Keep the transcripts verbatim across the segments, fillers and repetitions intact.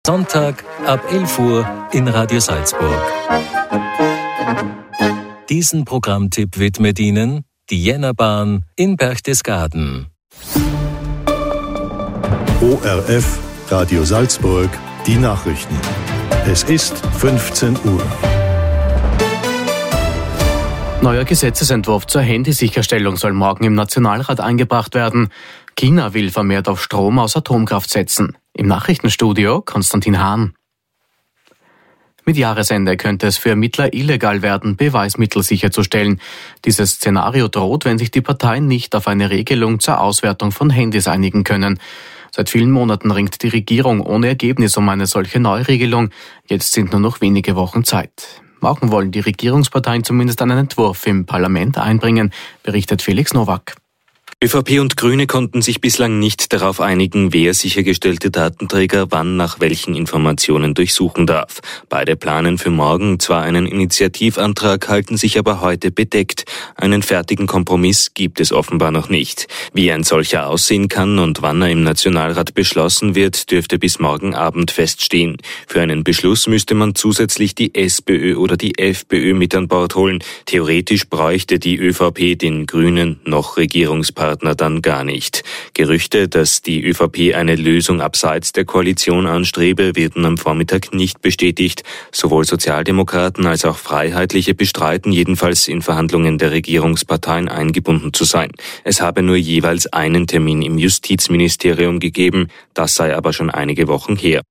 Sonntag ab elf Uhr in Radio Salzburg. Diesen Programmtipp widmet Ihnen die Jännerbahn in Berchtesgaden. O R F, Radio Salzburg, die Nachrichten. Es ist fünfzehn Uhr. Neuer Gesetzesentwurf zur Handysicherstellung soll morgen im Nationalrat eingebracht werden. China will vermehrt auf Strom aus Atomkraft setzen. Im Nachrichtenstudio Konstantin Hahn. Mit Jahresende könnte es für Ermittler illegal werden, Beweismittel sicherzustellen. Dieses Szenario droht, wenn sich die Parteien nicht auf eine Regelung zur Auswertung von Handys einigen können. Seit vielen Monaten ringt die Regierung ohne Ergebnis um eine solche Neuregelung. Jetzt sind nur noch wenige Wochen Zeit. Morgen wollen die Regierungsparteien zumindest einen Entwurf im Parlament einbringen, berichtet Felix Nowak. ÖVP und Grüne konnten sich bislang nicht darauf einigen, wer sichergestellte Datenträger wann nach welchen Informationen durchsuchen darf. Beide planen für morgen zwar einen Initiativantrag, halten sich aber heute bedeckt. Einen fertigen Kompromiss gibt es offenbar noch nicht. Wie ein solcher aussehen kann und wann er im Nationalrat beschlossen wird, dürfte bis morgen Abend feststehen. Für einen Beschluss müsste man zusätzlich die SPÖ oder die FPÖ mit an Bord holen. Theoretisch bräuchte die ÖVP den Grünen noch Regierungspartner dann gar nicht. Gerüchte, dass die ÖVP eine Lösung abseits der Koalition anstrebe, werden am Vormittag nicht bestätigt. Sowohl Sozialdemokraten als auch Freiheitliche bestreiten jedenfalls in Verhandlungen der Regierungsparteien eingebunden zu sein. Es habe nur jeweils einen Termin im Justizministerium gegeben, das sei aber schon einige Wochen her.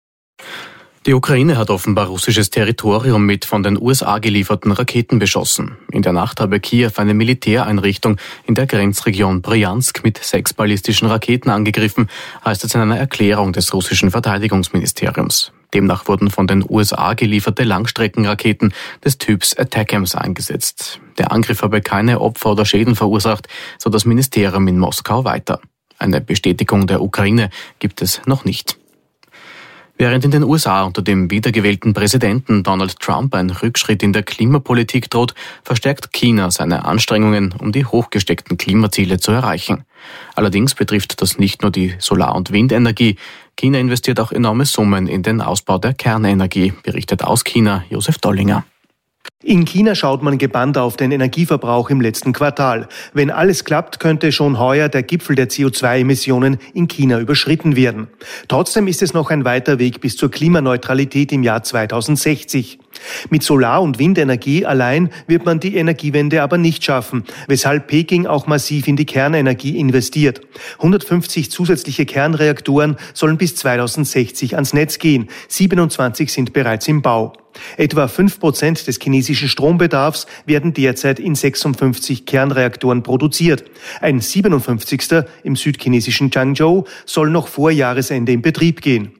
Die Ukraine hat offenbar russisches Territorium mit von den U S A gelieferten Raketen beschossen. In der Nacht habe Kiew eine Militäreinrichtung in der Grenzregion Bryansk mit sechs ballistischen Raketen angegriffen, heißt es in einer Erklärung des russischen Verteidigungsministeriums. Demnach wurden von den U S A gelieferte Langstreckenraketen des Typs ATACMS eingesetzt. Der Angriff habe keine Opfer oder Schäden verursacht, so das Ministerium in Moskau weiter. Eine Bestätigung der Ukraine gibt es noch nicht. Während in den U S A unter dem wiedergewählten Präsidenten Donald Trump ein Rückschritt in der Klimapolitik droht, verstärkt China seine Anstrengungen, um die hochgesteckten Klimaziele zu erreichen. Allerdings betrifft das nicht nur die Solar- und Windenergie. China investiert auch enorme Summen in den Ausbau der Kernenergie, berichtet aus China Josef Dollinger. In China schaut man gebannt auf den Energieverbrauch im letzten Quartal. Wenn alles klappt, könnte schon heuer der Gipfel der C O zwei Emissionen in China überschritten werden. Trotzdem ist es noch ein weiter Weg bis zur Klimaneutralität im Jahr zweitausendsechzig. Mit Solar- und Windenergie allein wird man die Energiewende aber nicht schaffen, weshalb Peking auch massiv in die Kernenergie investiert. hundertfünfzig zusätzliche Kernreaktoren sollen bis zweitausendsechzig ans Netz gehen. siebenundzwanzig sind bereits im Bau. Etwa fünf Prozent des chinesischen Strombedarfs werden derzeit in sechsundfünfzig Kernreaktoren produziert. Ein siebenundfünfzigster im südchinesischen Changzhou soll noch vor Jahresende in Betrieb gehen.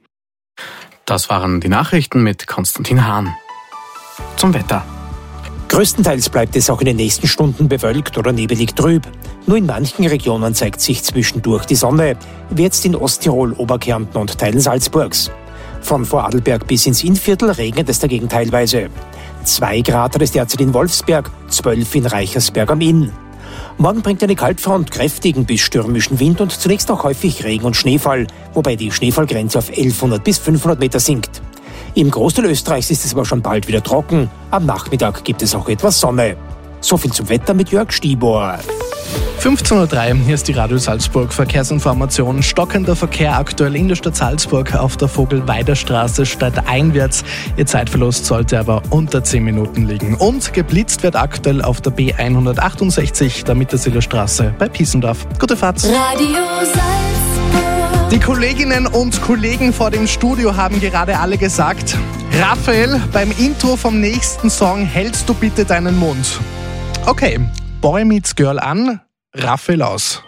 Das waren die Nachrichten mit Konstantin Hahn. Zum Wetter. Größtenteils bleibt es auch in den nächsten Stunden bewölkt oder nebelig trüb. Nur in manchen Regionen zeigt sich zwischendurch die Sonne, wie jetzt in Osttirol, Oberkärnten und Teilen Salzburgs. Von Vorarlberg bis ins Innviertel regnet es dagegen teilweise. Zwei Grad hat es derzeit in Wolfsberg, zwölf in Reichersberg am Inn. Morgen bringt eine Kaltfront kräftigen bis stürmischen Wind und zunächst auch häufig Regen und Schneefall, wobei die Schneefallgrenze auf elfhundert bis fünfhundert Meter sinkt. Im Großteil Österreichs ist es aber schon bald wieder trocken. Am Nachmittag gibt es auch etwas Sonne. So viel zum Wetter mit Jörg Stibor. fünfzehn Uhr drei, hier ist die Radio Salzburg Verkehrsinformation. Stockender Verkehr aktuell in der Stadt Salzburg auf der Vogelweiderstraße stadteinwärts. Ihr Zeitverlust sollte aber unter zehn Minuten liegen. Und geblitzt wird aktuell auf der B hundertachtundsechzig, der Mittersiler Straße bei Piesendorf. Gute Fahrt. Radio Salzburg. Die Kolleginnen und Kollegen vor dem Studio haben gerade alle gesagt: Raphael, beim Intro vom nächsten Song hältst du bitte deinen Mund. Okay, Boy meets Girl an, Raphael aus.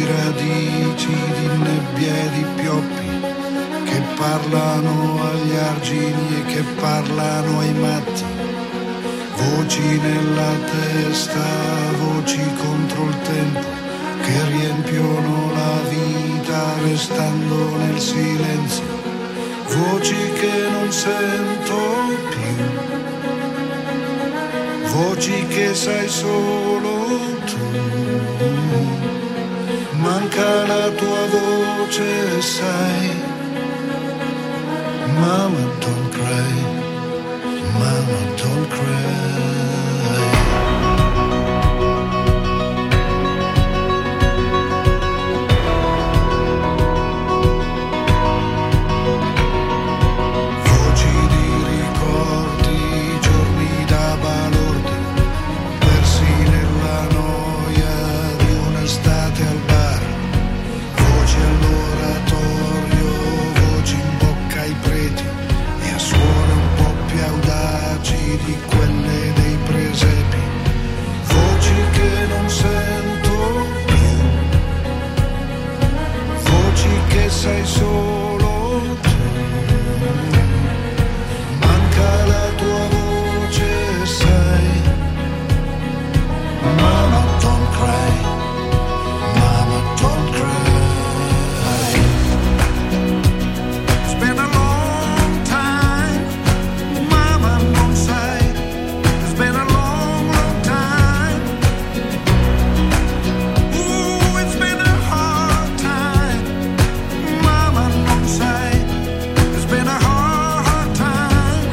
radici di nebbia e di pioppi che parlano agli argini e che parlano ai matti, voci nella testa, voci contro il tempo che riempiono la vita restando nel silenzio, voci che non sento più, voci che sai solo tu. Manca la tua voce, sai. Mama, don't cry. Mama, don't cry. Voci di ricordi, giorni da balordi, persi nella noia di un'estate al bar. Voci all'oratorio, voci in bocca ai preti e a suore un po' più audaci di quelle dei presepi. Voci che non sento più, voci che sai solo tu. Manca la tua voce, sai. Mama, don't cry. Mama, don't cry. It's been a long time, Mama, non sai. It's been a long, long time. Ooh, it's been a hard time, Mama, non sai. It's been a hard, hard time.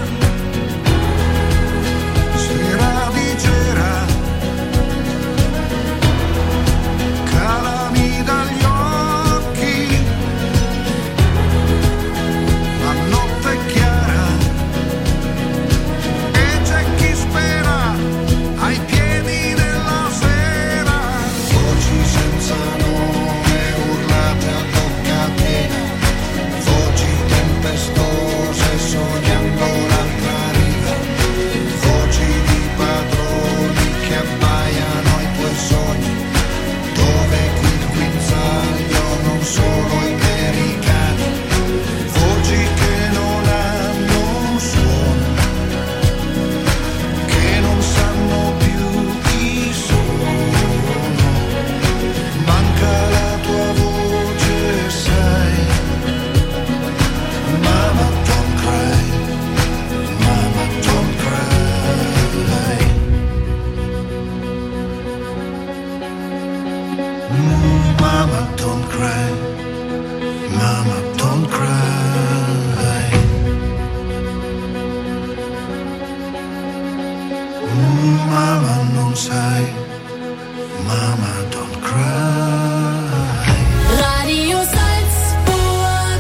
Sera di cera, calami dagli occhi, la notte è chiara e c'è chi spera ai piedi della sera. Voci senza nome urlate a bocca piena, voci tempestose sognando l'altra riva, voci di padroni che abbaiano ai tuoi sogni, dove qui il guinzaglio non solo i veri cani, voci che non hanno un suono, che non sanno più chi sono. Manca la tua voce, sai. Mama, don't cry. Mama, don't cry. Mm, Mama, don't cry. Mama, don't cry. Mm, Mama, non sai. Mama, don't cry. Radio Salzburg.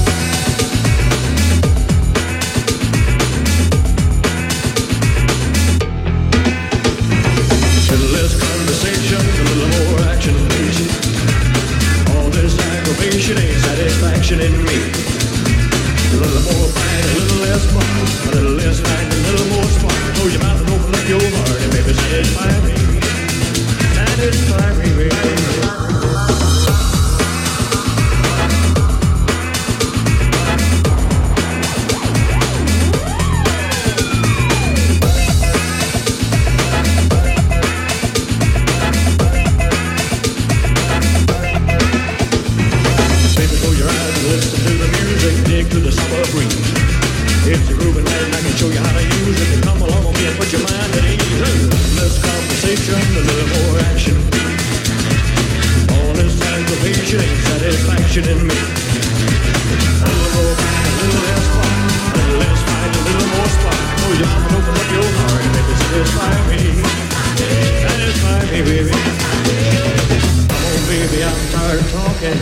Little less conversation, a little more action, please. All this aggravation ain't satisfaction in me. A little more fight, a little less fun. A little less fight, a little more spark. Close your mouth and open up your heart and baby satisfy me. Satisfy me, baby. Baby, close your eyes and listen to the music. Dig to the summer breeze. It's a groovy night and I can show you how to use it. Come along with me and put your mind at ease. Less conversation, a little more action. All this aggravation ain't satisfaction in me. A little more fight, a little less fun. A little less fight, a little more spark. Oh, you mama, open up your heart and make it satisfy me. Satisfy me, baby. Come on, baby, I'm tired of talking.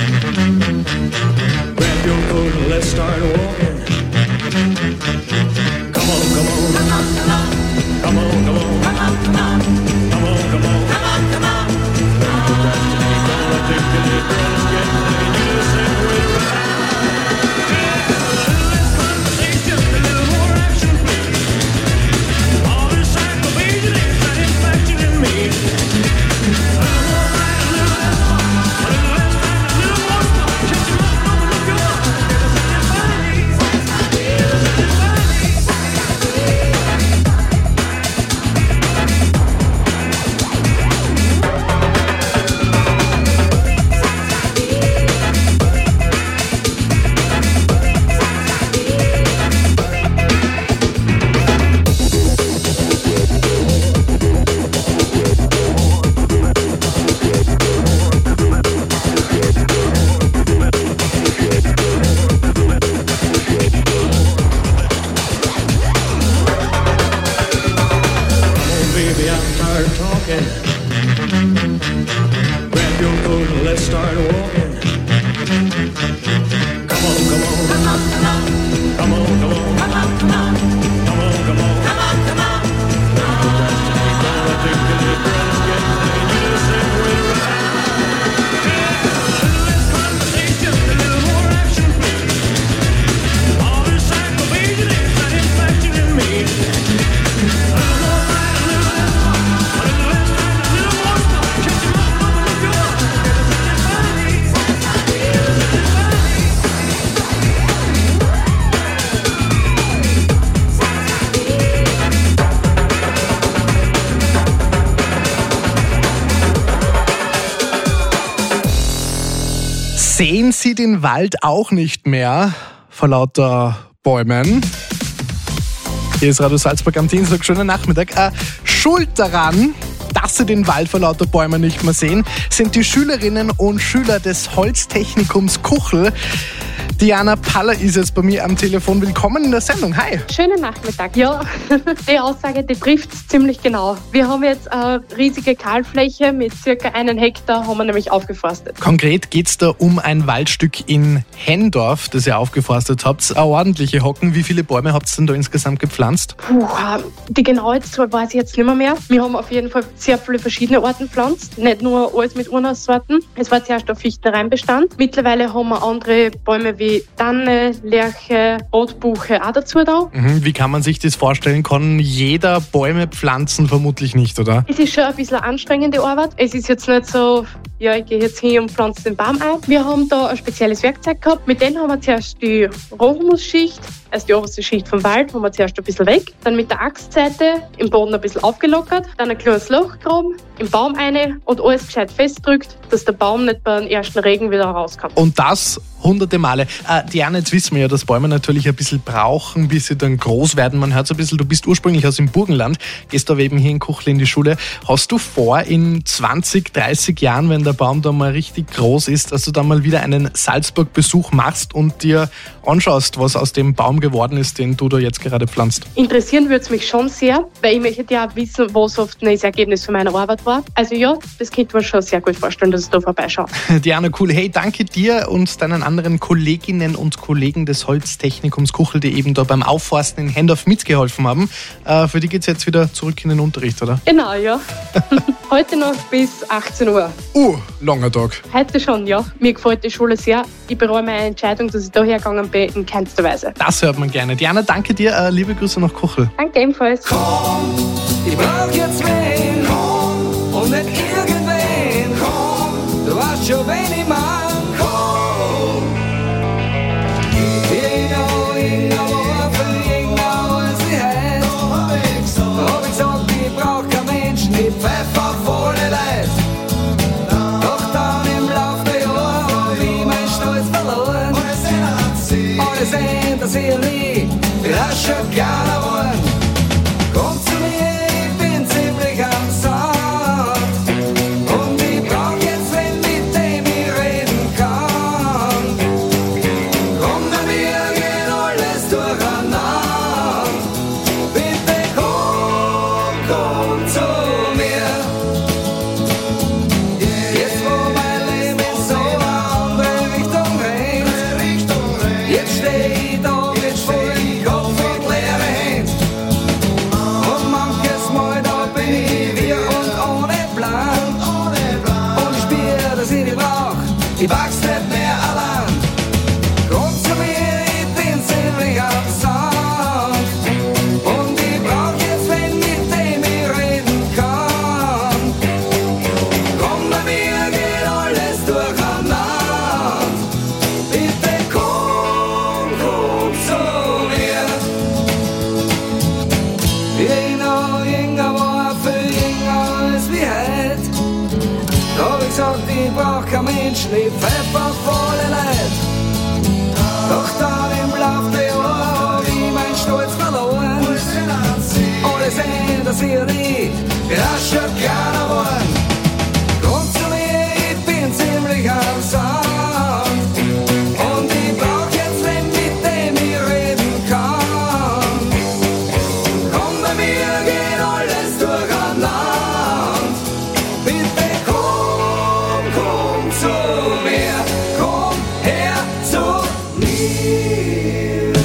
Grab your coat and let's start walking. Come on, come on. Come on, come on. Come on, come on. Come on, come on. Come on, come on. Come on, come on. Procrastinate, don't articulate, girls get laid. You just say we're right. Yeah, a little less conversation, a little more action, please. All this aggravation ain't satisfaction in me. A little more fight, a little less fun. Man sieht den Wald auch nicht mehr vor lauter Bäumen. Hier ist Radio Salzburg am Dienstag, schönen Nachmittag. Äh, schuld daran, dass sie den Wald vor lauter Bäumen nicht mehr sehen, sind die Schülerinnen und Schüler des Holztechnikums Kuchel. Diana Paller ist jetzt bei mir am Telefon. Willkommen in der Sendung. Hi. Schönen Nachmittag. Ja, die Aussage, die trifft es ziemlich genau. Wir haben jetzt eine riesige Kahlfläche mit circa einen Hektar, haben wir nämlich aufgeforstet. Konkret geht es da um ein Waldstück in Hendorf, das ihr aufgeforstet habt. Eine ordentliche Hocken. Wie viele Bäume habt ihr denn da insgesamt gepflanzt? Puh, die genaue Zahl weiß ich jetzt nicht mehr, mehr. Wir haben auf jeden Fall sehr viele verschiedene Arten gepflanzt. Nicht nur alles mit einer Sorten. Es war zuerst auf Fichtenreinbestand. Mittlerweile haben wir andere Bäume wie Tanne, Lärche, Rotbuche auch dazu da. Mhm, wie kann man sich das vorstellen? Kann jeder Bäume pflanzen? Vermutlich nicht, oder? Es ist schon ein bisschen eine anstrengende Arbeit. Es ist jetzt nicht so, ja, ich gehe jetzt hin und pflanze den Baum ein. Wir haben da ein spezielles Werkzeug gehabt. Mit dem haben wir zuerst die Rohhumusschicht, also die oberste Schicht vom Wald, haben wir zuerst ein bisschen weg. Dann mit der Axtseite im Boden ein bisschen aufgelockert. Dann ein kleines Loch graben, im Baum rein und alles gescheit festdrückt, dass der Baum nicht beim ersten Regen wieder rauskommt. Und das hunderte Male. Äh, Diana, jetzt wissen wir ja, dass Bäume natürlich ein bisschen brauchen, bis sie dann groß werden. Man hört so ein bisschen, du bist ursprünglich aus dem Burgenland, gehst aber eben hier in Kuchel in die Schule. Hast du vor, in zwanzig, dreißig Jahren, wenn der Baum da mal richtig groß ist, dass du dann mal wieder einen Salzburg-Besuch machst und dir anschaust, was aus dem Baum geworden ist, den du da jetzt gerade pflanzt? Interessieren würde es mich schon sehr, weil ich möchte ja auch wissen, was oft das Ergebnis von meiner Arbeit war. Also ja, das könnte man schon sehr gut vorstellen, dass ich da vorbeischaue. Diana, cool. Hey, danke dir und deinen anderen Kolleginnen und Kollegen des Holztechnikums Kuchel, die eben da beim Aufforsten in Hendorf mitgeholfen haben. Äh, für die geht es jetzt wieder zurück in den Unterricht, oder? Genau, ja. Heute noch bis achtzehn Uhr. Uh, langer Tag. Heute schon, ja. Mir gefällt die Schule sehr. Ich bereue meine Entscheidung, dass ich da hergegangen bin, in keinster Weise. Das hört man gerne. Diana, danke dir. Äh, liebe Grüße nach Kuchel. Danke ebenfalls. Komm, ich brauch jetzt wen, komm, und nicht irgendwen, komm, du weißt schon, wen ich mein, komm. Irgendwo, irgendwo, für irgendwo ist die Heid. Da hab ich gesagt, ich brauch kein Menschen, ich pfeffer voll die Leid. Doch dann im Lauf der Jahre hab ich mein Stolz verloren. Alle sehen, dass ich nie, ich rasch schon gerne wollen. Komm zu mir, ich bin ziemlich am Satt. Und ich brauch jetzt wen, mit dem ich reden kann. Komm bei mir, geht alles durcheinander. Bitte komm, komm zu mir. Jetzt wo mein Leben in so eine andere Richtung rennt. Jetzt steh ich da mit vollem Kopf und leere Hände. Und manches Mal da bin ich wir und ohne Plan. Und ich spür, dass ich dich brauch, ich wachs nicht mehr allein. Komm zu mir, ich bin ziemlich am Sand. Und ich brauch jetzt wen, mit dem ich reden kann. Komm bei mir, geht alles durcheinander. Bitte komm, komm zu mir. Irgendwo, irgendwo, für irgendwo ist wie heut. Da hab ich gesagt, ich brauch kein Menschen, ich pfeffer volle Leid. Doch dann im Lauf der Jahre hab ich mein Stolz verloren. Alle sehen, dass ich nie rasch schon gerne wollen. Komm zu mir, ich bin ziemlich am Sand. Und ich brauch jetzt wen, mit dem ich reden kann. Komm bei mir, geht alles durcheinander. Bitte komm, komm zu mir. Komm her zu mir.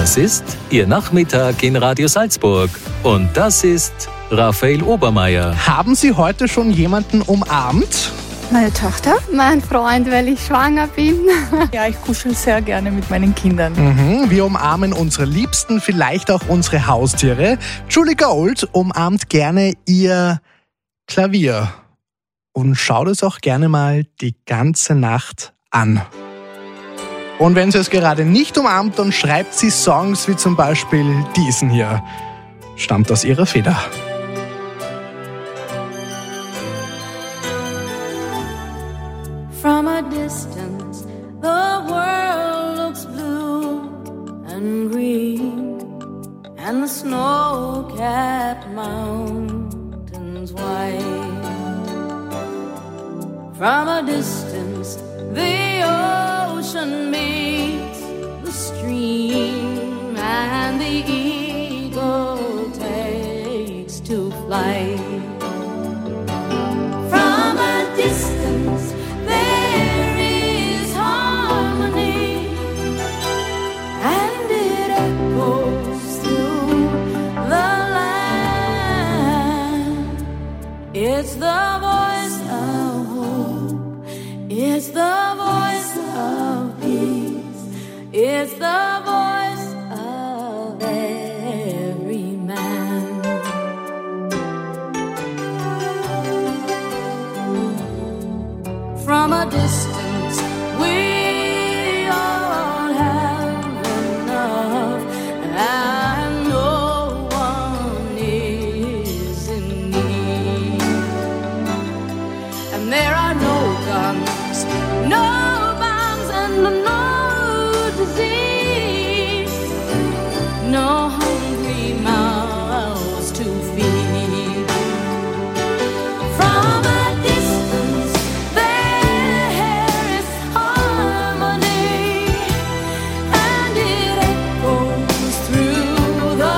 Das ist Ihr Nachmittag in Radio Salzburg. Und das ist Raphael Obermeier. Haben Sie heute schon jemanden umarmt? Meine Tochter, mein Freund, weil ich schwanger bin. Ja, ich kuschel sehr gerne mit meinen Kindern. Mhm, wir umarmen unsere Liebsten, vielleicht auch unsere Haustiere. Julie Gold umarmt gerne ihr Klavier und schaut es auch gerne mal die ganze Nacht an. Und wenn sie es gerade nicht umarmt, dann schreibt sie Songs wie zum Beispiel diesen hier. Stammt aus ihrer Feder. From a distance, the world looks blue and green, and the snow-capped mountains white. From a distance, the ocean meets the stream, and the eagle takes to flight. From a distance, there is harmony, and it echoes through the land. It's the voice of hope, it's the voice of peace, it's the voice of every man. From a distance, we all have enough, and no one is in need. And there are no guns, no bombs, and no disease, no hungry mouths to feed. From a distance, there is harmony, and it echoes through the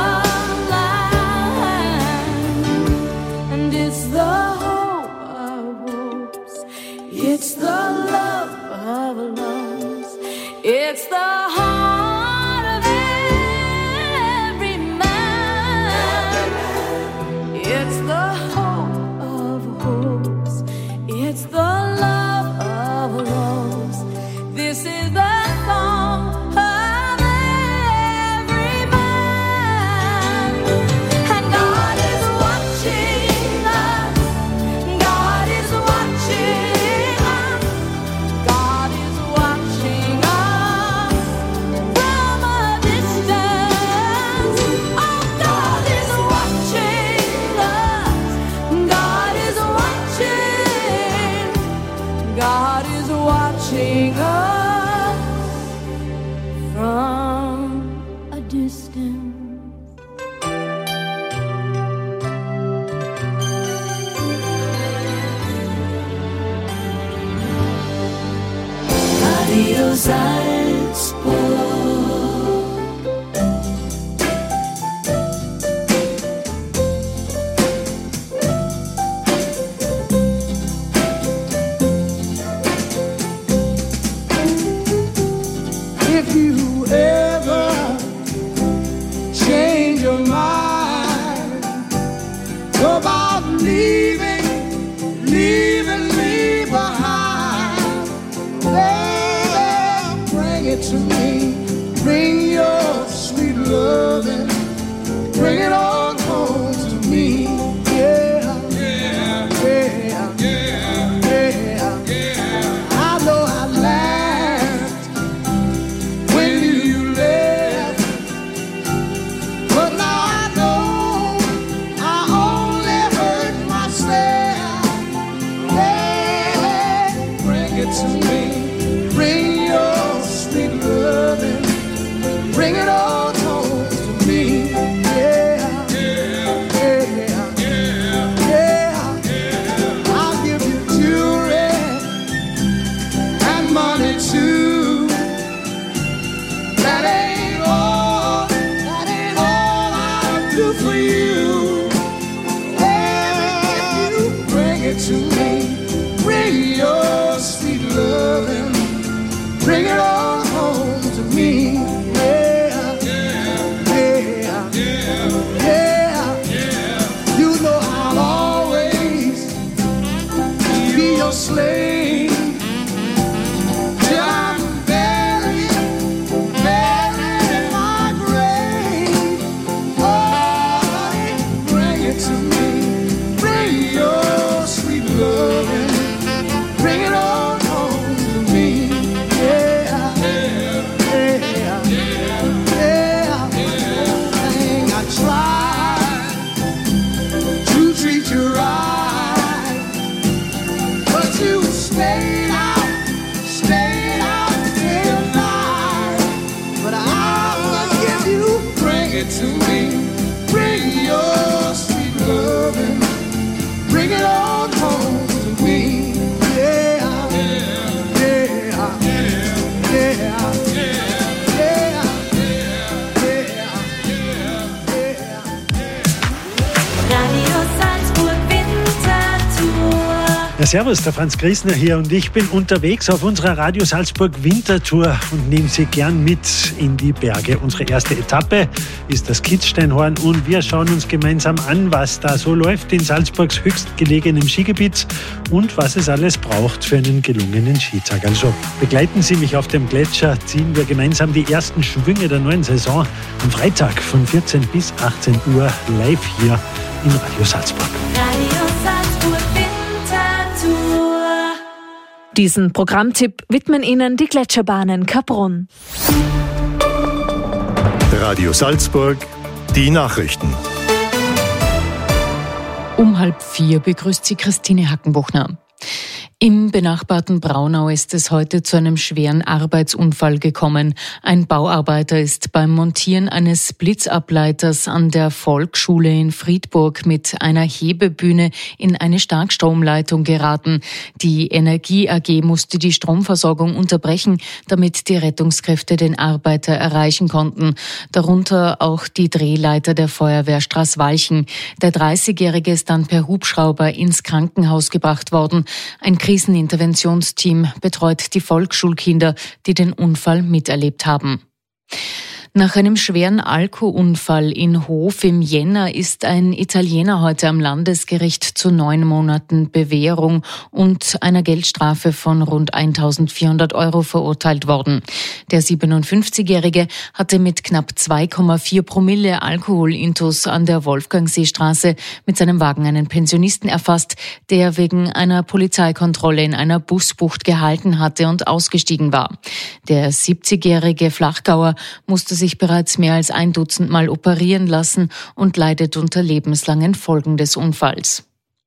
land. And it's the hope of hopes, it's the love of loves, it's the heart of every man. It's the hope of hopes, it's the love of loves. This is the song of every man. And God is watching us, God is watching us, God is watching us from a distance. Oh, God is watching us, God is watching, God is watching us from a distance. Radio Salzburg. If you ever change your mind about leaving, leaving me behind, well, bring it to me. Bring your sweet loving, bring it on home to me. Yeah, yeah, yeah, yeah, yeah, yeah. I know I laughed when you left, but now I know I only hurt myself. Yeah, bring it to me. Bring your sweet loving, bring it on home to me. Yeah, yeah, yeah, yeah. I'll give you jewelry and money too. That ain't all, that ain't all I'll do for you. Yeah, if you bring it to me, bring your sweet loving, bring it on home to me. Yeah, yeah, Ja, servus, der Franz Griesner hier und ich bin unterwegs auf unserer Radio Salzburg Wintertour und nehme Sie gern mit in die Berge. Unsere erste Etappe ist das Kitzsteinhorn und wir schauen uns gemeinsam an, was da so läuft in Salzburgs höchstgelegenem Skigebiet und was es alles braucht für einen gelungenen Skitag. Also begleiten Sie mich auf dem Gletscher, ziehen wir gemeinsam die ersten Schwünge der neuen Saison am Freitag von vierzehn bis achtzehn Uhr live hier in Radio Salzburg. Radio Salzburg Wintertour. Diesen Programmtipp widmen Ihnen die Gletscherbahnen Kaprun. Radio Salzburg, die Nachrichten. Um halb vier begrüßt sie Christine Hackenbuchner. Im benachbarten Braunau ist es heute zu einem schweren Arbeitsunfall gekommen. Ein Bauarbeiter ist beim Montieren eines Blitzableiters an der Volksschule in Friedburg mit einer Hebebühne in eine Starkstromleitung geraten. Die Energie A G musste die Stromversorgung unterbrechen, damit die Rettungskräfte den Arbeiter erreichen konnten. Darunter auch die Drehleiter der Feuerwehr Straßwalchen. Der dreißigjährige ist dann per Hubschrauber ins Krankenhaus gebracht worden. Ein Kriseninterventionsteam betreut die Volksschulkinder, die den Unfall miterlebt haben. Nach einem schweren Alkoholunfall in Hof im Jänner ist ein Italiener heute am Landesgericht zu neun Monaten Bewährung und einer Geldstrafe von rund eintausendvierhundert Euro verurteilt worden. Der siebenundfünfzigjährige hatte mit knapp zwei Komma vier Promille Alkoholintus an der Wolfgangseestraße mit seinem Wagen einen Pensionisten erfasst, der wegen einer Polizeikontrolle in einer Busbucht gehalten hatte und ausgestiegen war. Der siebzigjährige Flachgauer musste sich bereits mehr als ein Dutzend Mal operieren lassen und leidet unter lebenslangen Folgen des Unfalls.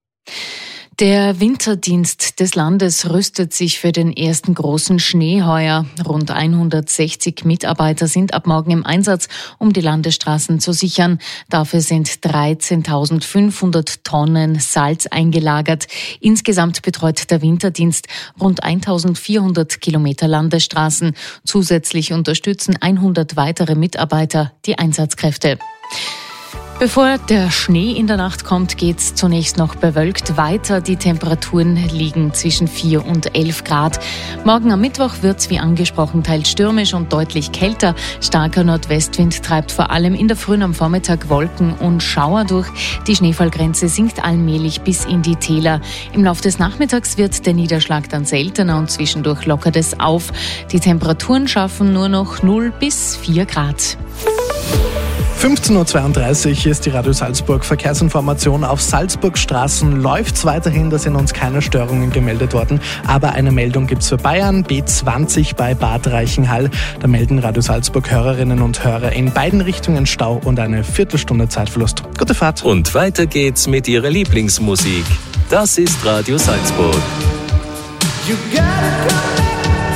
Der Winterdienst des Landes rüstet sich für den ersten großen Schnee heuer. Rund hundertsechzig Mitarbeiter sind ab morgen im Einsatz, um die Landesstraßen zu sichern. Dafür sind dreizehntausendfünfhundert Tonnen Salz eingelagert. Insgesamt betreut der Winterdienst rund eintausendvierhundert Kilometer Landesstraßen. Zusätzlich unterstützen hundert weitere Mitarbeiter die Einsatzkräfte. Bevor der Schnee in der Nacht kommt, geht's zunächst noch bewölkt weiter. Die Temperaturen liegen zwischen vier und elf Grad. Morgen am Mittwoch wird's wie angesprochen teils stürmisch und deutlich kälter. Starker Nordwestwind treibt vor allem in der Früh am Vormittag Wolken und Schauer durch. Die Schneefallgrenze sinkt allmählich bis in die Täler. Im Laufe des Nachmittags wird der Niederschlag dann seltener und zwischendurch lockert es auf. Die Temperaturen schaffen nur noch null bis vier Grad. fünfzehn Uhr zweiunddreißig ist die Radio Salzburg Verkehrsinformation. Auf Salzburgstraßen läuft's weiterhin, da sind uns keine Störungen gemeldet worden. Aber eine Meldung gibt's für Bayern, B zwanzig bei Bad Reichenhall. Da melden Radio Salzburg Hörerinnen und Hörer in beiden Richtungen Stau und eine Viertelstunde Zeitverlust. Gute Fahrt. Und weiter geht's mit Ihrer Lieblingsmusik. Das ist Radio Salzburg. You gotta come back.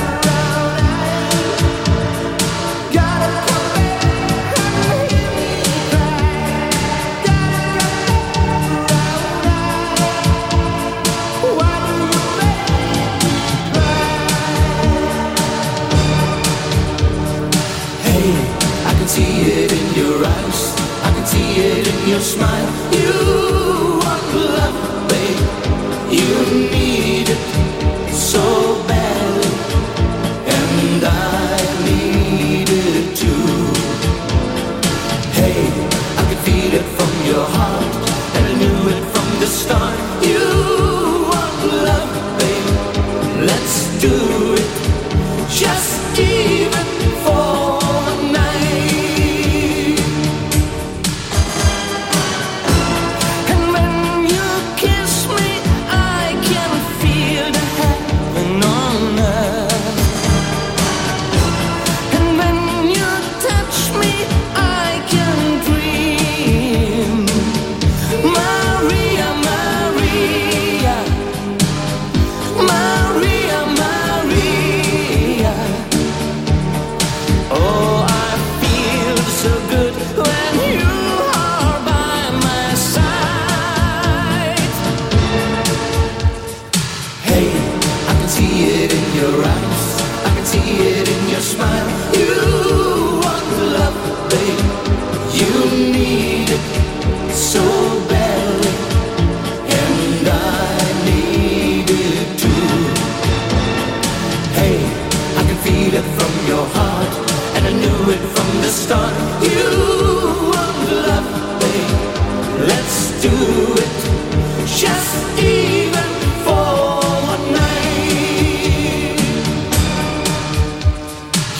Your smile, you want love, babe. You need it so badly, and I need it too. Hey, I can feel it from your heart, and I knew it from the start. You want love, babe. Let's do it, just even for a night.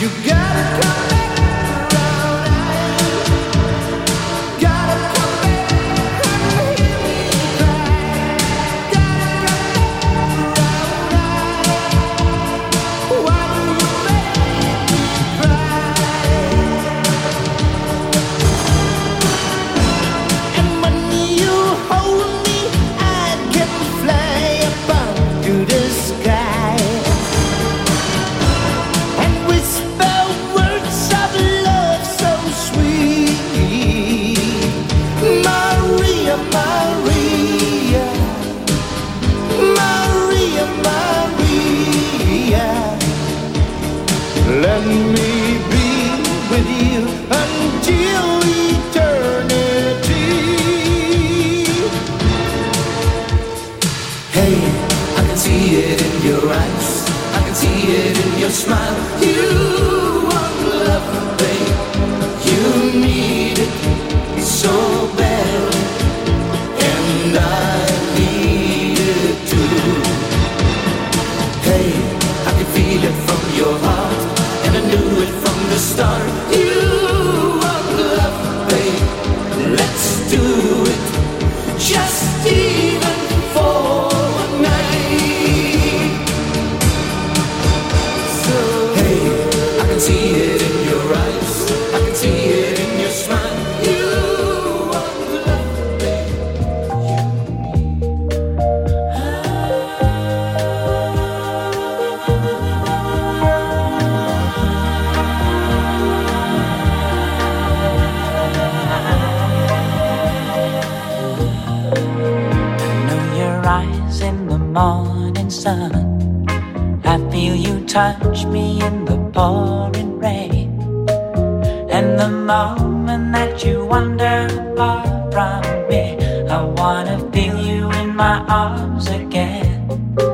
Touch me in the pouring rain, and the moment that you wander far from me, I wanna feel you in my arms again.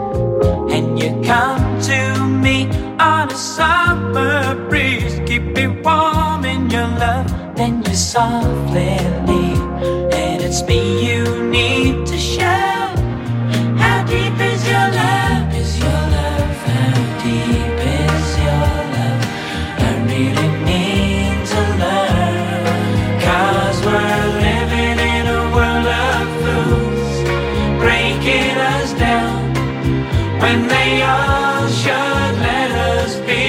And you come to me on a summer breeze, keep me warm in your love, then you softly leave, and it's me you need to show. How deep is your love? Is your love how deep is your love? I really need to learn, 'cause we're living in a world of fools, breaking us down when they all should let us be.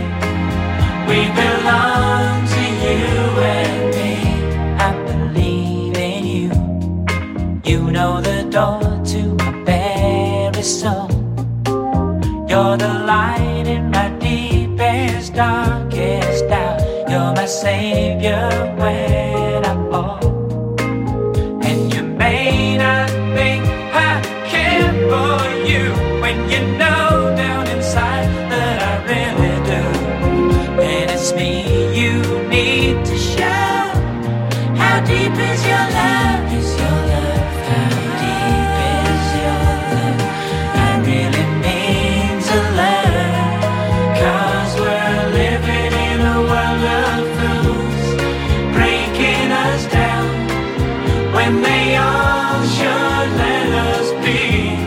We belong to you and me. I believe in you. You know the door to my very soul. You're the light in my deepest, darkest doubt. You're my savior when I fall. And you may not think I care for you, when you know down inside that I really do. And it's me you need to show. How deep is your love? Is your love? How deep is your love? I really need to learn, 'cause we're living in a world of fools, breaking us down when they all should let us be.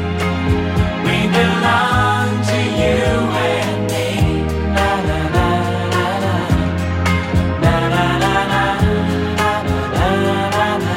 We belong to you and me. Na na na na na na na na na na na na na.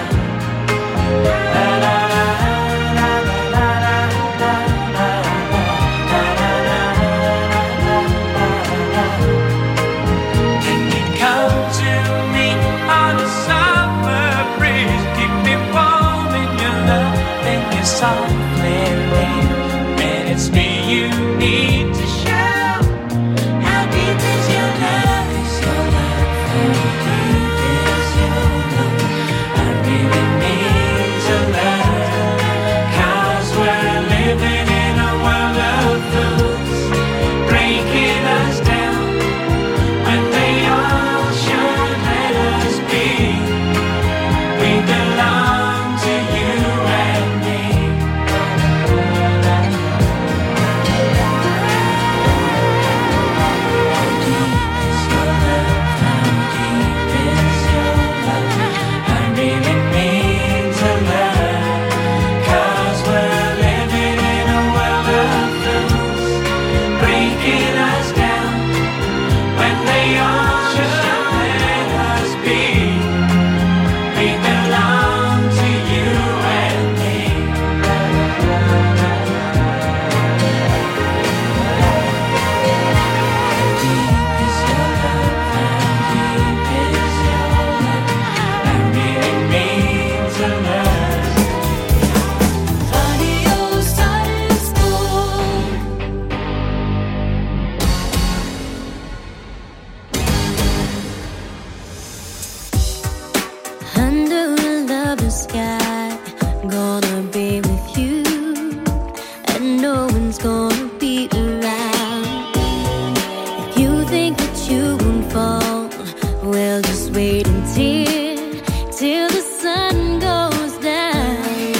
sky. Gonna be with you, and no one's gonna be around. If you think that you won't fall, well, just wait until, till the sun goes down.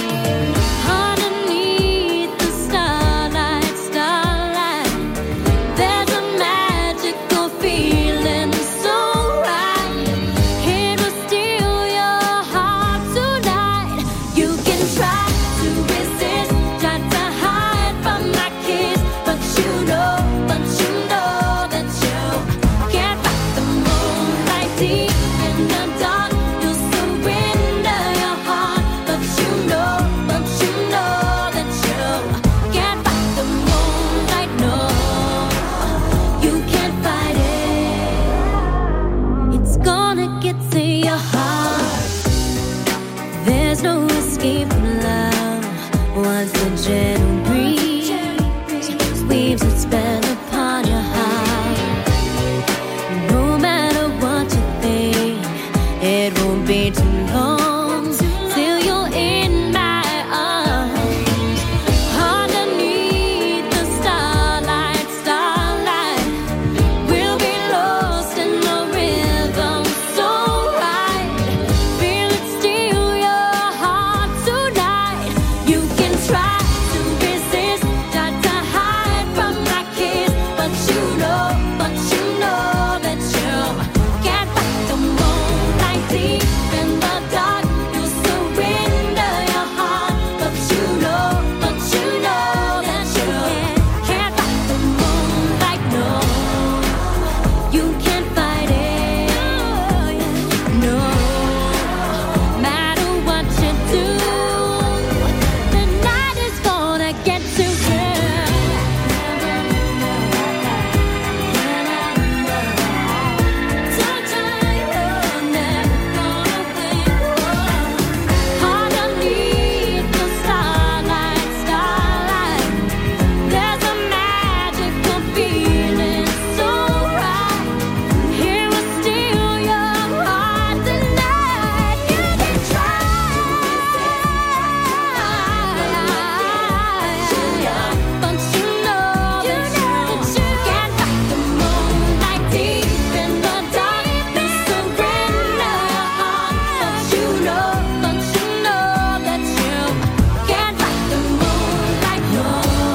Underneath the starlight, starlight, there's a magical feeling so right. It will steal your heart tonight. You can try to resist, try to hide from my kiss, but you know, but you know that you can't fight the moonlight deep in the dark. You'll surrender your heart, but you know, but you know that you can't fight the moonlight. No, you can't fight it. It's gonna get to your heart. There's no escape from love. Once the gentle breeze weaves its spell upon your heart, no matter what you think, it won't be too long till you're in my arms. Underneath the starlight, starlight, we'll be lost in the rhythm so right. Feel it steal your heart tonight. You can try to resist, try to hide from my kiss, but you know, but you know that you can't fight the moonlight deep in the dark. You'll surrender your heart, but you know, but you know that you can't fight the moonlight. No, you can't fight it. No, matter what you do, the night is gonna get to you. Don't try, you're never gonna win. Underneath the starlight, starlight, there's a magical feeling so right. Here will steal your heart tonight. You can try, but you know that you can't fight the moonlight deep in the dark. You surrender your heart, but you know, but you know that you can't fight the moonlight. No,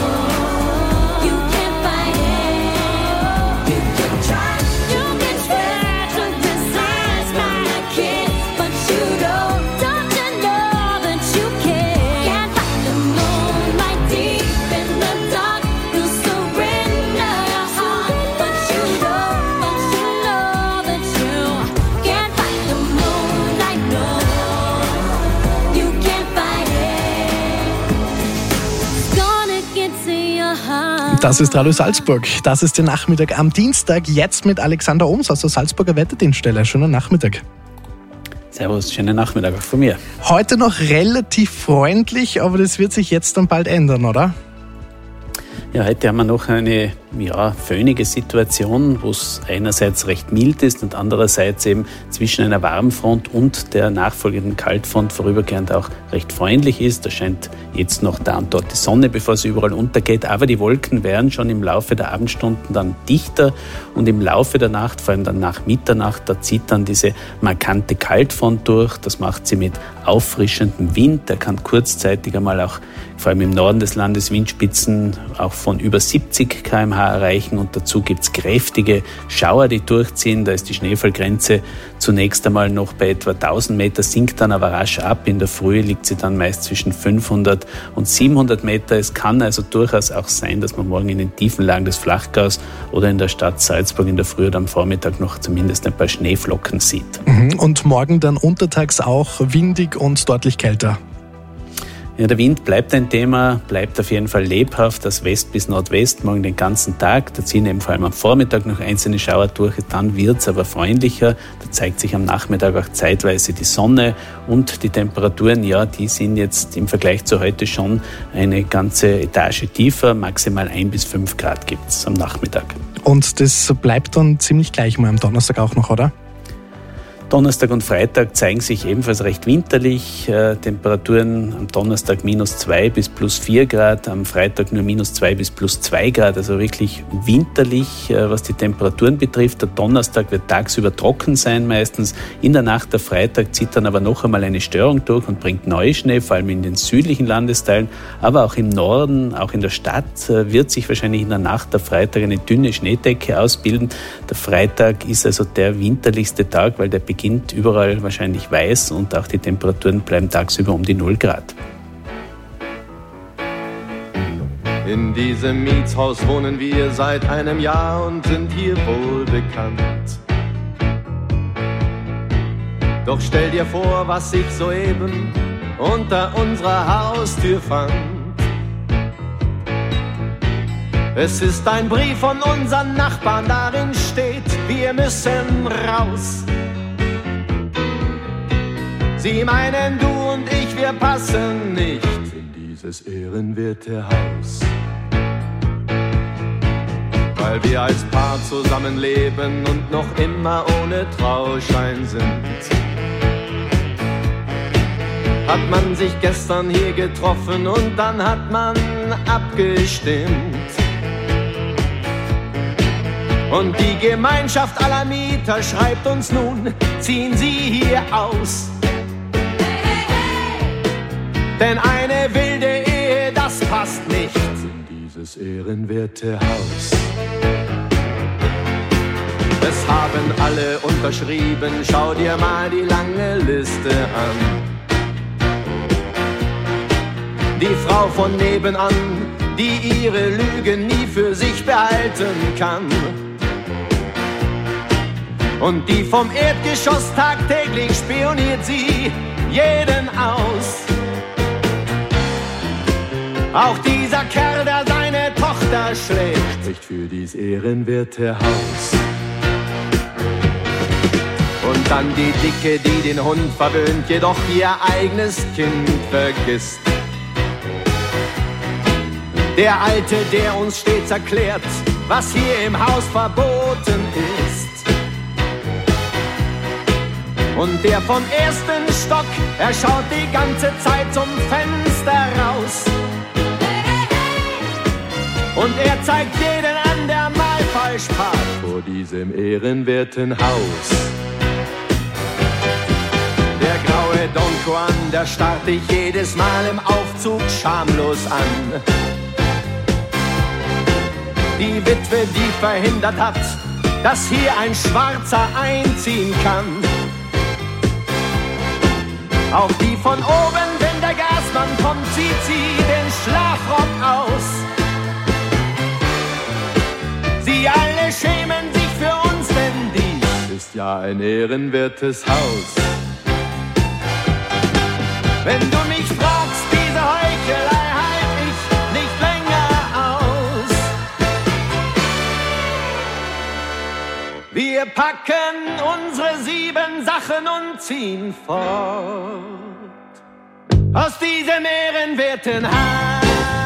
you can't fight it. You can try, you can try to resist my kiss, but you know, don't you know that you can't fight the moonlight deep in the dark. You surrender your heart, but you know, but you know that you can't fight the moonlight. No, you can't fight it. It's gonna get to your heart. Das ist Radio Salzburg. Das ist der Nachmittag am Dienstag. Jetzt mit Alexander Ohms aus der Salzburger Wetterdienststelle. Schönen Nachmittag. Servus, schönen Nachmittag auch von mir. Heute noch relativ freundlich, aber das wird sich jetzt dann bald ändern, oder? Ja, heute haben wir noch eine ja, föhnige Situation, wo es einerseits recht mild ist und andererseits eben zwischen einer Warmfront und der nachfolgenden Kaltfront vorübergehend auch recht freundlich ist. Da scheint jetzt noch da und dort die Sonne, bevor sie überall untergeht, aber die Wolken werden schon im Laufe der Abendstunden dann dichter und im Laufe der Nacht, vor allem dann nach Mitternacht, da zieht dann diese markante Kaltfront durch. Das macht sie mit auffrischendem Wind. Der kann kurzzeitig einmal auch vor allem im Norden des Landes Windspitzen auch von über siebzig Kilometer pro Stunde erreichen und dazu gibt es kräftige Schauer, die durchziehen. Da ist die Schneefallgrenze zunächst einmal noch bei etwa tausend Meter, sinkt dann aber rasch ab. In der Früh liegt sie dann meist zwischen fünfhundert und siebenhundert Meter. Es kann also durchaus auch sein, dass man morgen in den tiefen Lagen des Flachgaus oder in der Stadt Salzburg in der Früh oder am Vormittag noch zumindest ein paar Schneeflocken sieht. Und morgen dann untertags auch windig und deutlich kälter. Ja, der Wind bleibt ein Thema, bleibt auf jeden Fall lebhaft, aus West bis Nordwest, morgen den ganzen Tag. Da ziehen eben vor allem am Vormittag noch einzelne Schauer durch, dann wird es aber freundlicher. Da zeigt sich am Nachmittag auch zeitweise die Sonne und die Temperaturen, ja, die sind jetzt im Vergleich zu heute schon eine ganze Etage tiefer, maximal ein bis fünf Grad gibt es am Nachmittag. Und das bleibt dann ziemlich gleich mal am Donnerstag auch noch, oder? Donnerstag und Freitag zeigen sich ebenfalls recht winterlich. Äh, Temperaturen am Donnerstag minus zwei bis plus vier Grad, am Freitag nur minus zwei bis plus zwei Grad, also wirklich winterlich, äh, was die Temperaturen betrifft. Der Donnerstag wird tagsüber trocken sein meistens. In der Nacht der Freitag zieht dann aber noch einmal eine Störung durch und bringt Neuschnee, vor allem in den südlichen Landesteilen, aber auch im Norden, auch in der Stadt äh, wird sich wahrscheinlich in der Nacht der Freitag eine dünne Schneedecke ausbilden. Der Freitag ist also der winterlichste Tag, weil der beginnt überall wahrscheinlich weiß und auch die Temperaturen bleiben tagsüber um die null Grad. In diesem Mietshaus wohnen wir seit einem Jahr und sind hier wohl bekannt. Doch stell dir vor, was ich soeben unter unserer Haustür fand. Es ist ein Brief von unseren Nachbarn, darin steht, wir müssen raus. Sie meinen, du und ich, wir passen nicht in dieses ehrenwerte Haus. Weil wir als Paar zusammenleben und noch immer ohne Trauschein sind. Hat man sich gestern hier getroffen und dann hat man abgestimmt. Und die Gemeinschaft aller Mieter schreibt uns nun, ziehen Sie hier aus. Denn eine wilde Ehe, das passt nicht in dieses ehrenwerte Haus. Es haben alle unterschrieben, schau dir mal die lange Liste an. Die Frau von nebenan, die ihre Lügen nie für sich behalten kann. Und die vom Erdgeschoss tagtäglich spioniert sie jeden aus. Auch dieser Kerl, der seine Tochter schlägt, spricht für dies ehrenwerte Haus. Und dann die Dicke, die den Hund verwöhnt, jedoch ihr eigenes Kind vergisst. Der Alte, der uns stets erklärt, was hier im Haus verboten ist. Und der vom ersten Stock, er schaut die ganze Zeit zum Fenster raus. Und er zeigt jeden an, der mal falsch parkt vor diesem ehrenwerten Haus. Der graue Don Juan, der starrt dich jedes Mal im Aufzug schamlos an. Die Witwe, die verhindert hat, dass hier ein Schwarzer einziehen kann. Auch die von oben, wenn der Gasmann kommt, zieht sie den Schlafrock aus. Sie alle schämen sich für uns, denn dies ist ja ein ehrenwertes Haus. Wenn du mich fragst, diese Heuchelei halt ich nicht länger aus. Wir packen unsere sieben Sachen und ziehen fort aus diesem ehrenwerten Haus.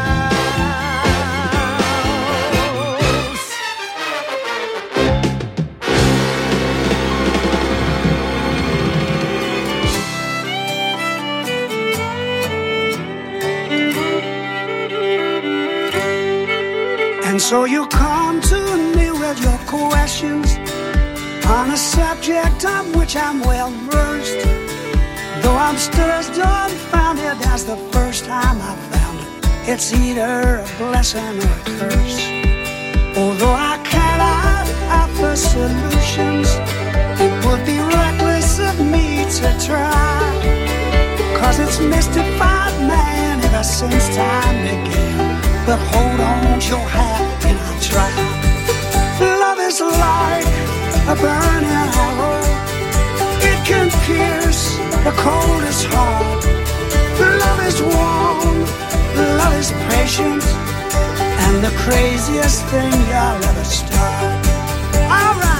And so you come to me with your questions on a subject of which I'm well versed. Though I'm still as dumbfounded as the first time I found it, it's either a blessing or a curse. Although I cannot offer solutions, it would be reckless of me to try. Cause it's mystified man ever since time began. But hold on to your hat and I'll try. Love is like a burning arrow. It can pierce the coldest heart. Love is warm, love is patient, and the craziest thing you'll ever start. Alright.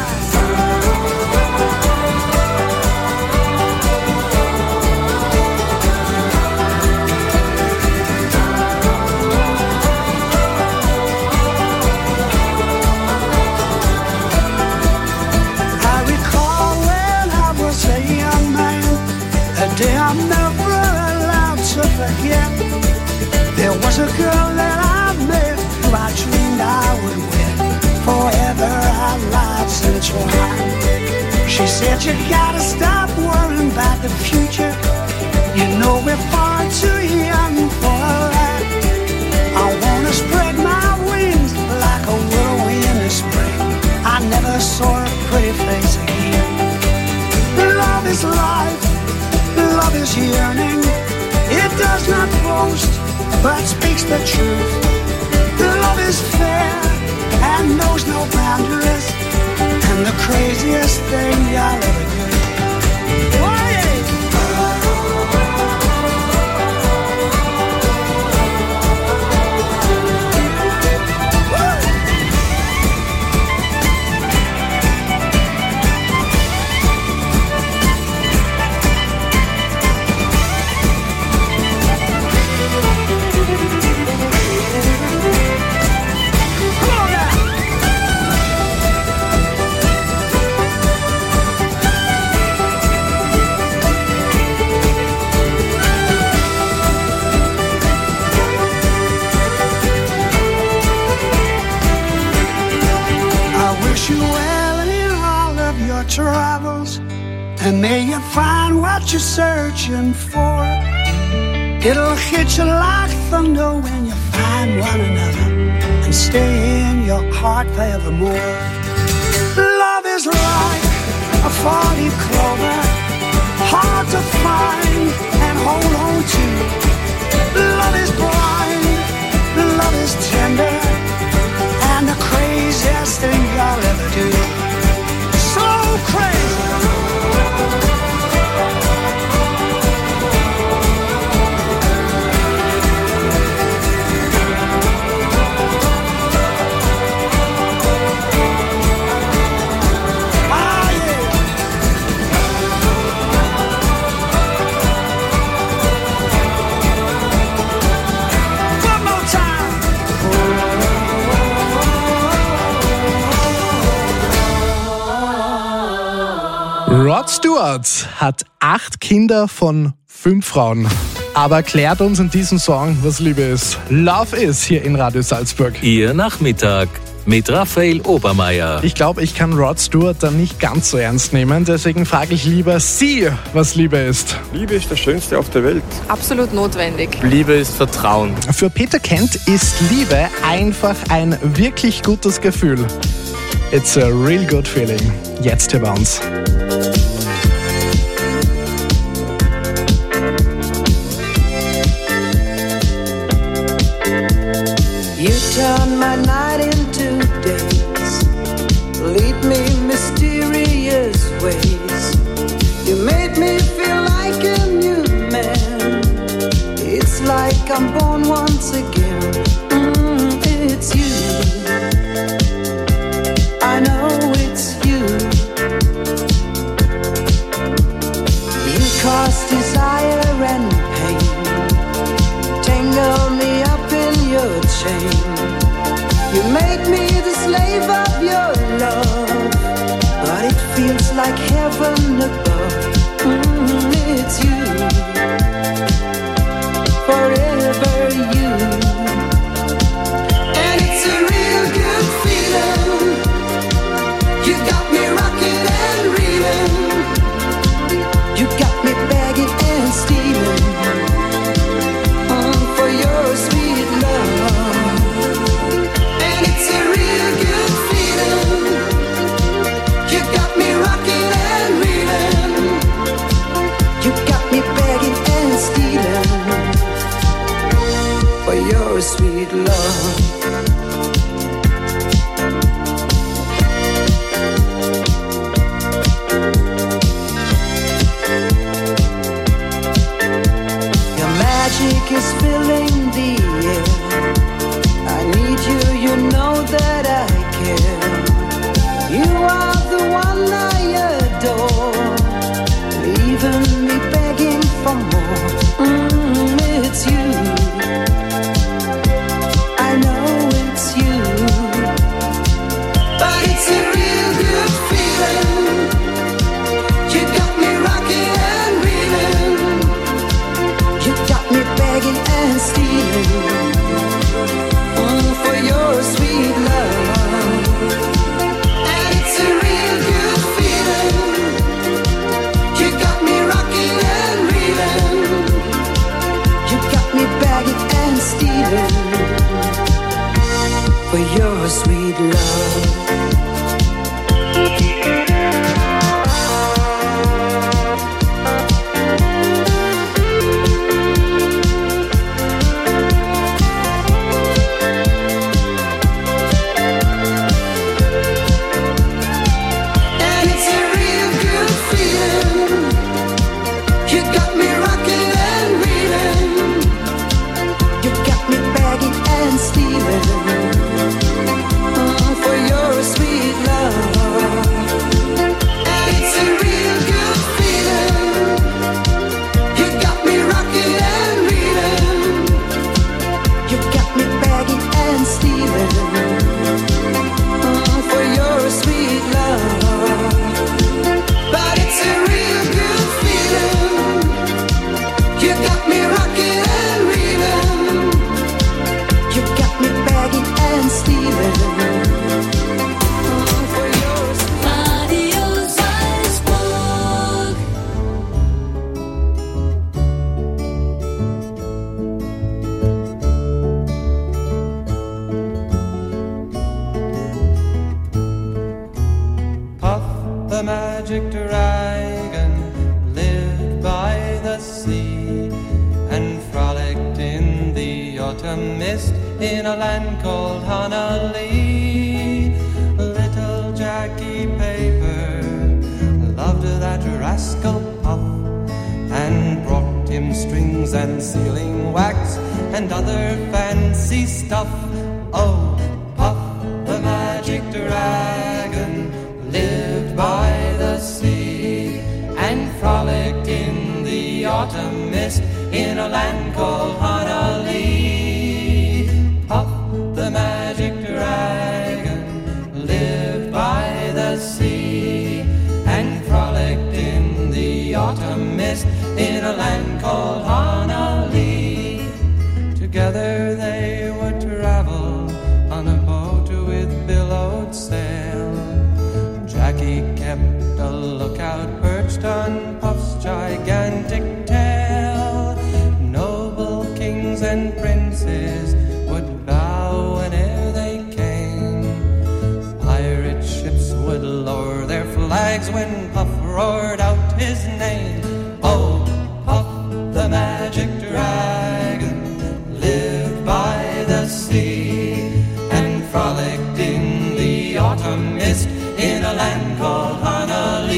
try. She said you gotta stop worrying about the future. You know we're far too young for that. I wanna spread my wings like a whirlwind in the spring. I never saw a pretty face again. Love is life, love is yearning. It does not boast, but speaks the truth. Love is fair and knows no boundaries, and the craziest thing I'll ever do. Oh, yeah. You well in all of your travels, and may you find what you're searching for. It'll hit you like thunder when you find one another and stay in your heart forevermore. Love is like a four-leaf clover, hard to find and hold on to. Love is blind, love is tender, and the craziest thing I'll ever do. So crazy. Ah, yeah. One more time. Rod Stewart hat acht Kinder von fünf Frauen. Aber erklärt uns in diesem Song, was Liebe ist. Love is hier in Radio Salzburg. Ihr Nachmittag mit Raphael Obermeier. Ich glaube, ich kann Rod Stewart dann nicht ganz so ernst nehmen. Deswegen frage ich lieber Sie, was Liebe ist. Liebe ist das Schönste auf der Welt. Absolut notwendig. Liebe ist Vertrauen. Für Peter Kent ist Liebe einfach ein wirklich gutes Gefühl. It's a real good feeling. Jetzt hier bei uns. You turn my night into days, lead me mysterious ways. You made me feel like a new man. It's like I'm born once again. Mm, it's you. I know it's you. You cause desire and pain, tangle me up in your chain. You make me the slave of your love, but it feels like heaven above. Mm, it's you, forever you. And it's a real good feeling. You got me rocking and reeling. You got me begging and stealing. Mm, for your sweet love. And it's a real good feeling. You got me rocking and reeling. You got me begging and stealing. For your magic dragon lived by the sea and frolicked in the autumn mist in a land called Honolulu. Little Jackie Paper loved that rascal Puff and brought him strings and sealing wax and other fancy stuff. Oh, Puff the magic dragon lived by the sea and frolicked in the autumn mist in a land called Honolulu. Puff the magic dragon lived by the sea and frolicked in the autumn mist in a land called Honolulu. Together they would travel on a boat with billowed sail. Jackie kept a lookout perched on Puff's gigantic tail. Noble kings and princes would bow whene'er they came. Pirate ships would lower their flags when Puff roared out his name. Oh, Puff the magic dragon lived by the sea and frolicked in the autumn mist in a land called Honolulu.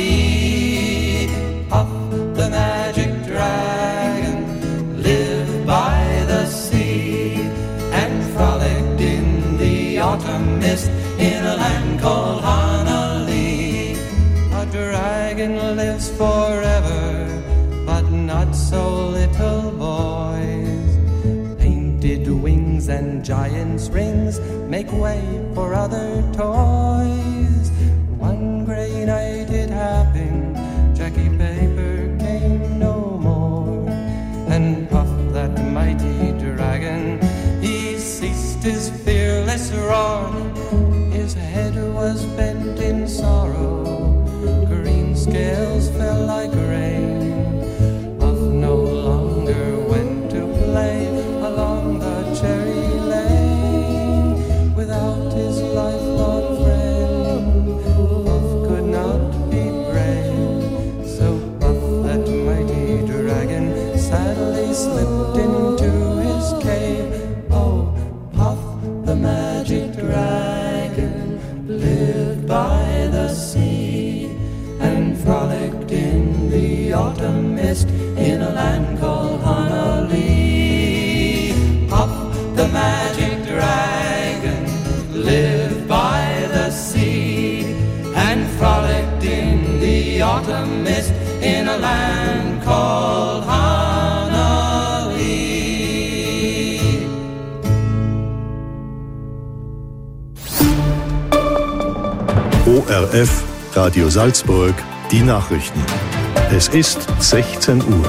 Puff the magic dragon lived by the sea and frolicked in the autumn mist in a land called Honolulu. A dragon lives forever, but not so little boys. Painted wings and giant's rings make way for other toys. One grey night it happened, Jackie Paper came no more, and Puff that mighty dragon, he ceased his fearless roar. His head was bent in sorrow, green scales fell like rain. Puff no longer went to play along the cherry lane without his lifelong friend. Puff could not be brave, so Puff that mighty dragon sadly slipped into his cave. Oh, Puff the magic dragon lived by the sea and frolicked in the autumn mist in a land called Honolulu. Puff the magic dragon lived by the sea and frolicked in the autumn mist in a land called Honolulu. O R F, Radio Salzburg, die Nachrichten. Es ist sechzehn Uhr.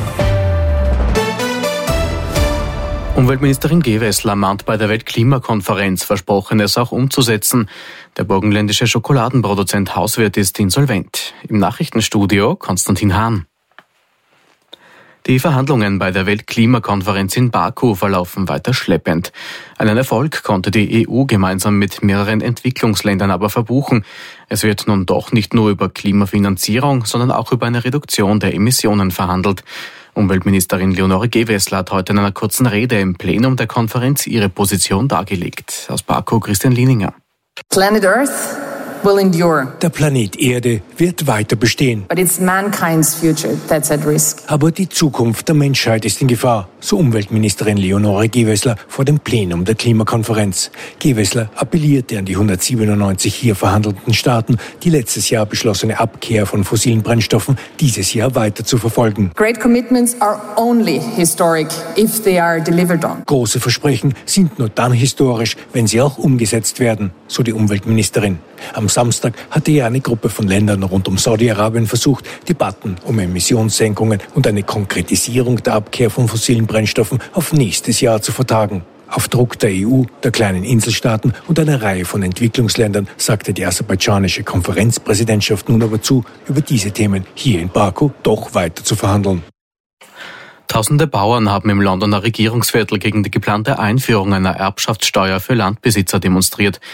Umweltministerin Gewessler mahnt bei der Weltklimakonferenz, Versprochenes auch umzusetzen. Der burgenländische Schokoladenproduzent Hauswirt ist insolvent. Im Nachrichtenstudio Konstantin Hahn. Die Verhandlungen bei der Weltklimakonferenz in Baku verlaufen weiter schleppend. Einen Erfolg konnte die E U gemeinsam mit mehreren Entwicklungsländern aber verbuchen. Es wird nun doch nicht nur über Klimafinanzierung, sondern auch über eine Reduktion der Emissionen verhandelt. Umweltministerin Leonore Gewessler hat heute in einer kurzen Rede im Plenum der Konferenz ihre Position dargelegt. Aus Baku Christian Lieninger. Planet Earth will endure. Der Planet Erde wird weiter bestehen. But it's mankind's future that's at risk. Aber die Zukunft der Menschheit ist in Gefahr, so Umweltministerin Leonore Gewessler vor dem Plenum der Klimakonferenz. Gewessler appellierte an die hundertsiebenundneunzig hier verhandelnden Staaten, die letztes Jahr beschlossene Abkehr von fossilen Brennstoffen dieses Jahr weiter zu verfolgen. Great commitments are only historic if they are delivered on. Große Versprechen sind nur dann historisch, wenn sie auch umgesetzt werden, so die Umweltministerin. Am Samstag hatte ja eine Gruppe von Ländern rund um Saudi-Arabien versucht, Debatten um Emissionssenkungen und eine Konkretisierung der Abkehr von fossilen Brennstoffen auf nächstes Jahr zu vertagen. Auf Druck der E U, der kleinen Inselstaaten und einer Reihe von Entwicklungsländern sagte die aserbaidschanische Konferenzpräsidentschaft nun aber zu, über diese Themen hier in Baku doch weiter zu verhandeln. Tausende Bauern haben im Londoner Regierungsviertel gegen die geplante Einführung einer Erbschaftssteuer für Landbesitzer demonstriert.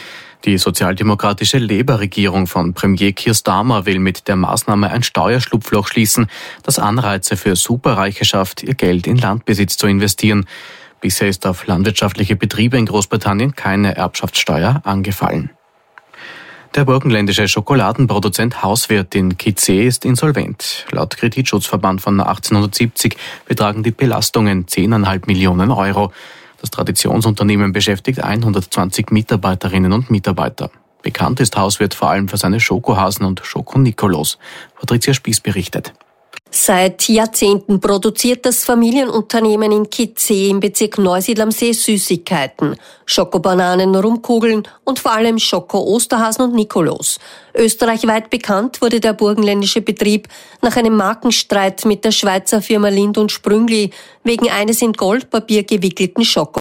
Die sozialdemokratische Labour-Regierung von Premier Keir Starmer will mit der Maßnahme ein Steuerschlupfloch schließen, das Anreize für Superreiche schafft, ihr Geld in Landbesitz zu investieren. Bisher ist auf landwirtschaftliche Betriebe in Großbritannien keine Erbschaftssteuer angefallen. Der burgenländische Schokoladenproduzent Hauswirt in Kitzee ist insolvent. Laut Kreditschutzverband von achtzehnhundertsiebzig betragen die Belastungen zehn Komma fünf Millionen Euro. Das Traditionsunternehmen beschäftigt hundertzwanzig Mitarbeiterinnen und Mitarbeiter. Bekannt ist Hauswirt vor allem für seine Schokohasen und Schoko-Nikolaus. Patricia Spieß berichtet. Seit Jahrzehnten produziert das Familienunternehmen in Kitzee im Bezirk Neusiedl am See Süßigkeiten, Schokobananen, Rumkugeln und vor allem Schoko-Osterhasen und Nikolaus. Österreichweit bekannt wurde der burgenländische Betrieb nach einem Markenstreit mit der Schweizer Firma Lind und Sprüngli wegen eines in Goldpapier gewickelten Schoko.